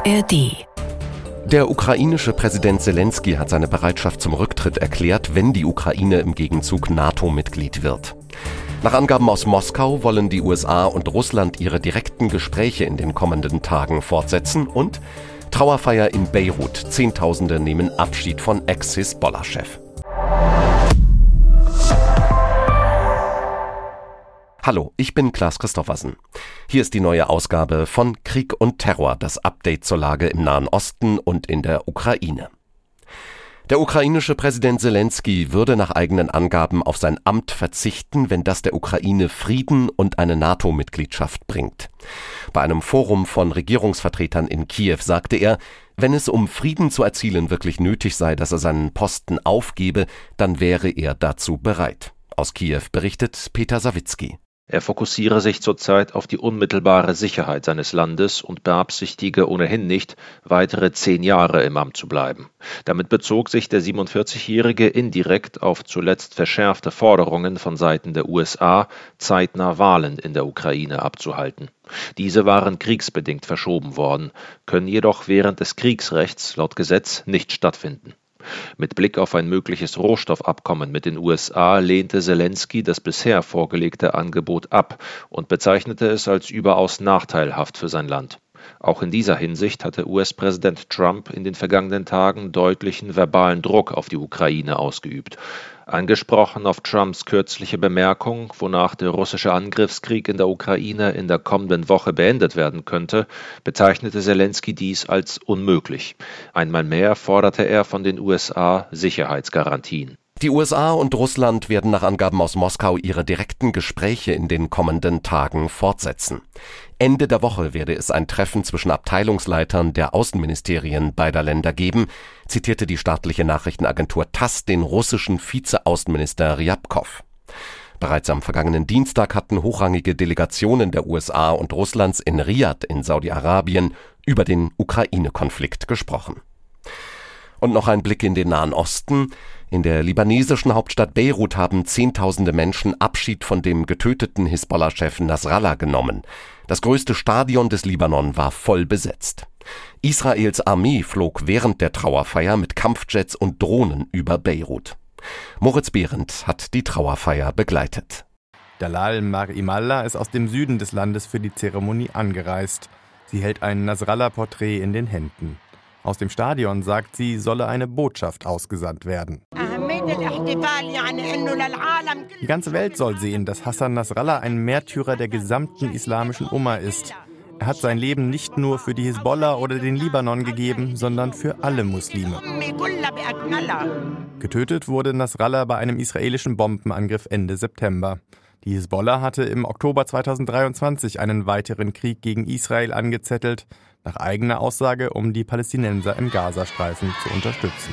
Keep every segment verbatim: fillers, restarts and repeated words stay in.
A R D. Der ukrainische Präsident Selenskyj hat seine Bereitschaft zum Rücktritt erklärt, wenn die Ukraine im Gegenzug NATO-Mitglied wird. Nach Angaben aus Moskau wollen die U S A und Russland ihre direkten Gespräche in den kommenden Tagen fortsetzen und Trauerfeier in Beirut. Zehntausende nehmen Abschied von Ex-Hisbollah-Chef. Hallo, ich bin Klaas Christoffersen. Hier ist die neue Ausgabe von Krieg und Terror, das Update zur Lage im Nahen Osten und in der Ukraine. Der ukrainische Präsident Selenskyj würde nach eigenen Angaben auf sein Amt verzichten, wenn das der Ukraine Frieden und eine NATO-Mitgliedschaft bringt. Bei einem Forum von Regierungsvertretern in Kiew sagte er, wenn es um Frieden zu erzielen wirklich nötig sei, dass er seinen Posten aufgebe, dann wäre er dazu bereit. Aus Kiew berichtet Peter Sawicki. Er fokussiere sich zurzeit auf die unmittelbare Sicherheit seines Landes und beabsichtige ohnehin nicht, weitere zehn Jahre im Amt zu bleiben. Damit bezog sich der siebenundvierzigjährige indirekt auf zuletzt verschärfte Forderungen von Seiten der U S A, zeitnah Wahlen in der Ukraine abzuhalten. Diese waren kriegsbedingt verschoben worden, können jedoch während des Kriegsrechts laut Gesetz nicht stattfinden. Mit Blick auf ein mögliches Rohstoffabkommen mit den U S A lehnte Selenskyj das bisher vorgelegte Angebot ab und bezeichnete es als überaus nachteilhaft für sein Land. Auch in dieser Hinsicht hatte U S-Präsident Trump in den vergangenen Tagen deutlichen verbalen Druck auf die Ukraine ausgeübt. Angesprochen auf Trumps kürzliche Bemerkung, wonach der russische Angriffskrieg in der Ukraine in der kommenden Woche beendet werden könnte, bezeichnete Selenskyj dies als unmöglich. Einmal mehr forderte er von den U S A Sicherheitsgarantien. Die U S A und Russland werden nach Angaben aus Moskau ihre direkten Gespräche in den kommenden Tagen fortsetzen. Ende der Woche werde es ein Treffen zwischen Abteilungsleitern der Außenministerien beider Länder geben, zitierte die staatliche Nachrichtenagentur TASS den russischen Vize-Außenminister Ryabkov. Bereits am vergangenen Dienstag hatten hochrangige Delegationen der U S A und Russlands in Riad in Saudi-Arabien über den Ukraine-Konflikt gesprochen. Und noch ein Blick in den Nahen Osten. In der libanesischen Hauptstadt Beirut haben Zehntausende Menschen Abschied von dem getöteten Hisbollah-Chef Nasrallah genommen. Das größte Stadion des Libanon war voll besetzt. Israels Armee flog während der Trauerfeier mit Kampfjets und Drohnen über Beirut. Moritz Behrendt hat die Trauerfeier begleitet. Dalal Mar-Imallah ist aus dem Süden des Landes für die Zeremonie angereist. Sie hält ein Nasrallah-Porträt in den Händen. Aus dem Stadion sagt sie, solle eine Botschaft ausgesandt werden. Die ganze Welt soll sehen, dass Hassan Nasrallah ein Märtyrer der gesamten islamischen Umma ist. Er hat sein Leben nicht nur für die Hisbollah oder den Libanon gegeben, sondern für alle Muslime. Getötet wurde Nasrallah bei einem israelischen Bombenangriff Ende September. Die Hisbollah hatte im Oktober zweitausenddreiundzwanzig einen weiteren Krieg gegen Israel angezettelt, nach eigener Aussage, um die Palästinenser im Gazastreifen zu unterstützen.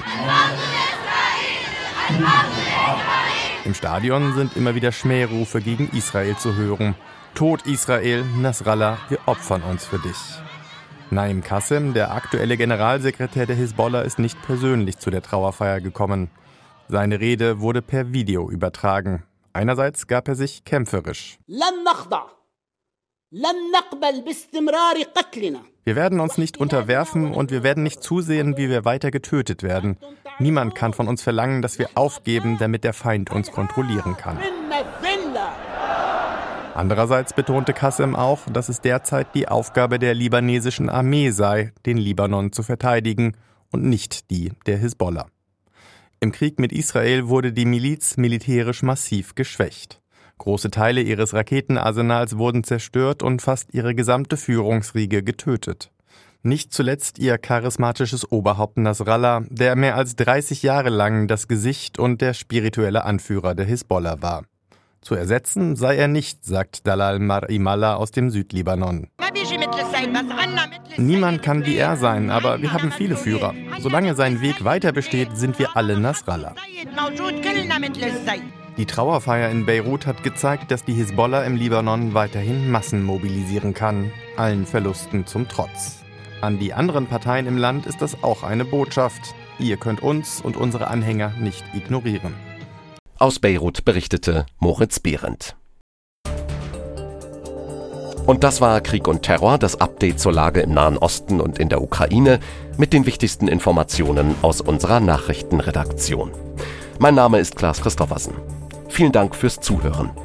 Im Stadion sind immer wieder Schmährufe gegen Israel zu hören. Tod Israel, Nasrallah, wir opfern uns für dich. Naim Qassem, der aktuelle Generalsekretär der Hisbollah, ist nicht persönlich zu der Trauerfeier gekommen. Seine Rede wurde per Video übertragen. Einerseits gab er sich kämpferisch. Wir werden uns nicht unterwerfen und wir werden nicht zusehen, wie wir weiter getötet werden. Niemand kann von uns verlangen, dass wir aufgeben, damit der Feind uns kontrollieren kann. Andererseits betonte Qassem auch, dass es derzeit die Aufgabe der libanesischen Armee sei, den Libanon zu verteidigen und nicht die der Hisbollah. Im Krieg mit Israel wurde die Miliz militärisch massiv geschwächt. Große Teile ihres Raketenarsenals wurden zerstört und fast ihre gesamte Führungsriege getötet. Nicht zuletzt ihr charismatisches Oberhaupt Nasrallah, der mehr als dreißig Jahre lang das Gesicht und der spirituelle Anführer der Hisbollah war. Zu ersetzen sei er nicht, sagt Dalal Mar-Imallah aus dem Südlibanon. Niemand kann wie er sein, aber wir haben viele Führer. Solange sein Weg weiter besteht, sind wir alle Nasrallah. Die Trauerfeier in Beirut hat gezeigt, dass die Hisbollah im Libanon weiterhin Massen mobilisieren kann, allen Verlusten zum Trotz. An die anderen Parteien im Land ist das auch eine Botschaft. Ihr könnt uns und unsere Anhänger nicht ignorieren. Aus Beirut berichtete Moritz Behrendt. Und das war Krieg und Terror, das Update zur Lage im Nahen Osten und in der Ukraine mit den wichtigsten Informationen aus unserer Nachrichtenredaktion. Mein Name ist Klaas Christoffersen. Vielen Dank fürs Zuhören.